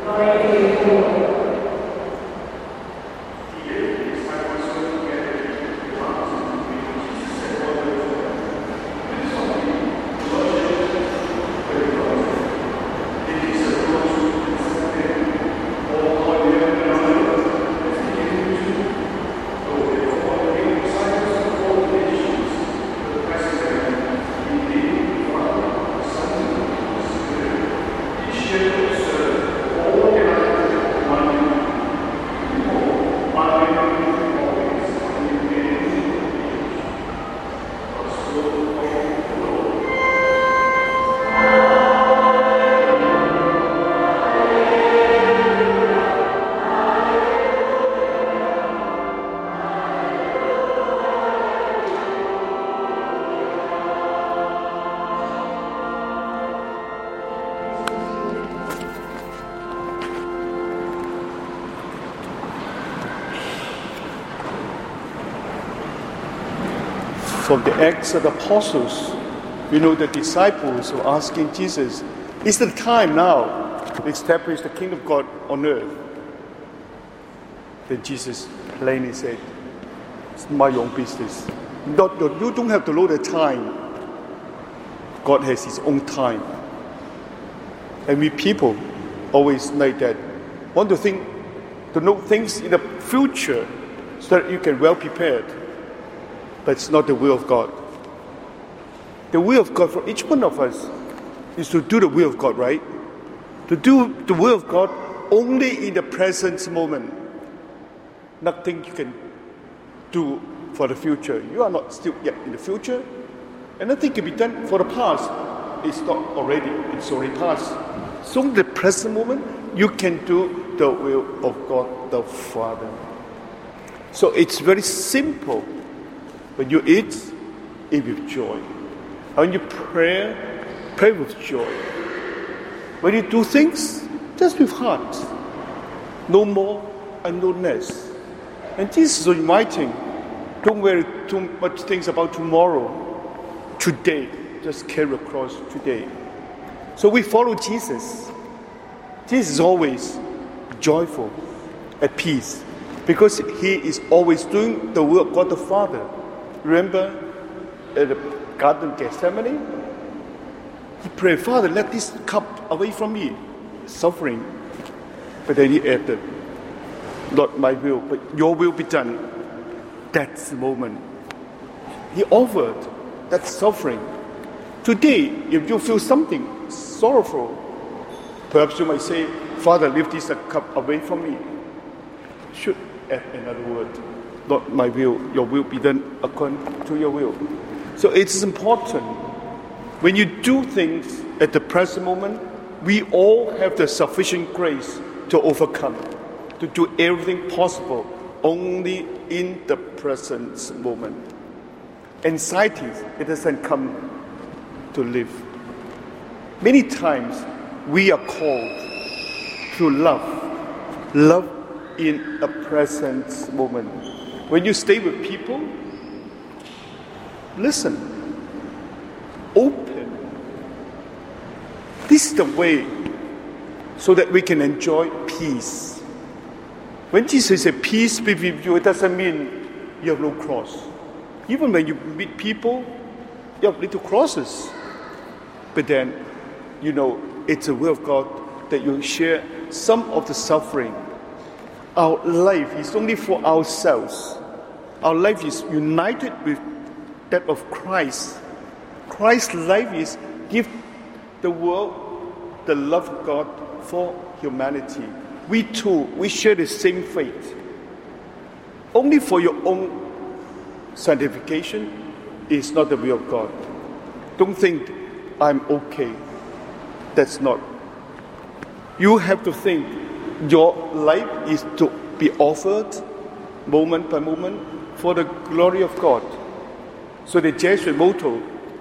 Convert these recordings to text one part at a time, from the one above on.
From the Acts of the Apostles, we know the disciples were asking Jesus, is the time now to establish the kingdom of God on earth? Then Jesus plainly said, it's my own business. You don't have to know the time. God has his own time. And we people always like that. Want to know things in the future so that you can well prepared. But it's not the will of God. The will of God for each one of us is to do the will of God, right? To do the will of God only in the present moment. Nothing you can do for the future. You are not still yet in the future. And nothing can be done for the past. It's not already. It's already past. So in the present moment, you can do the will of God the Father. So it's very simple. When you eat with joy. When you pray with joy. When you do things, just with heart. No more and no less. And Jesus is inviting. Don't worry too much things about tomorrow. Today. Just carry across today. So we follow Jesus. Jesus is always joyful, at peace. Because he is always doing the will of God the Father. Remember at the Garden of Gethsemane? He prayed, Father, let this cup away from me. Suffering. But then he added, not my will, but your will be done. That's the moment. He offered that suffering. Today, if you feel something sorrowful, perhaps you might say, Father, lift this cup away from me. Should add another word. Not my will, your will be done according to your will. So it's important. When you do things at the present moment, we all have the sufficient grace to overcome, to do everything possible only in the present moment. Anxiety, it doesn't come to live. Many times we are called to love in a present moment. When you stay with people, listen, open. This is the way so that we can enjoy peace. When Jesus said peace be with you, it doesn't mean you have no cross. Even when you meet people, you have little crosses. But then, it's the will of God that you share some of the suffering. Our life is only for ourselves. Our life is united with that of Christ. Christ's life is give the world the love of God for humanity. We too, we share the same faith. Only for your own sanctification is not the will of God. Don't think I'm okay. That's not. You have to think your life is to be offered moment by moment for the glory of God. So the Jesuit motto,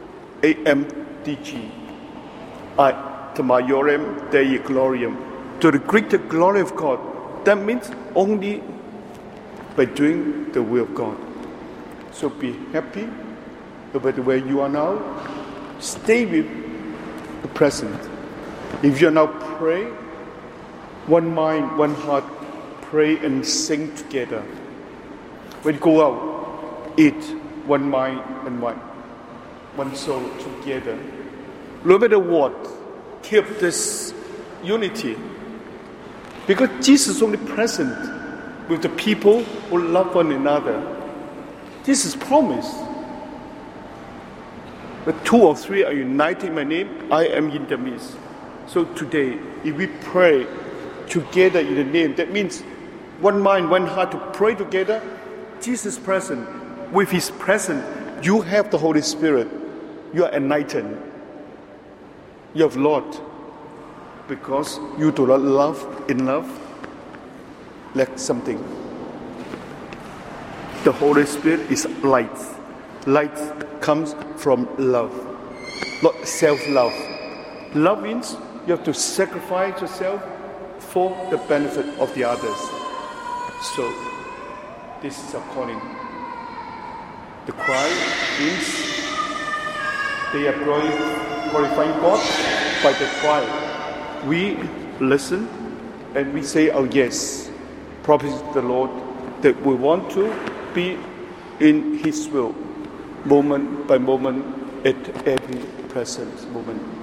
AMDG, Ad Maiorem Dei Gloriam, to the greater glory of God. That means only by doing the will of God. So be happy about where you are now. Stay with the present. If you are now praying, one mind, one heart, pray and sing together. When you go out, eat one mind and one soul together. No matter what, keep this unity. Because Jesus is only present with the people who love one another. This is promise. When 2 or 3 are united in my name, I am in the midst. So today, if we pray together in the name, that means one mind, one heart to pray together. Jesus is present. With His presence, you have the Holy Spirit. You are enlightened. You have Lord. Because you do not love in love, lack something. The Holy Spirit is light. Light comes from love, not self-love. Love means you have to sacrifice yourself for the benefit of the others. So, this is our calling. The cry means they are glorifying God by the cry. We listen and we say, oh yes, promise the Lord that we want to be in His will, moment by moment, at every present moment.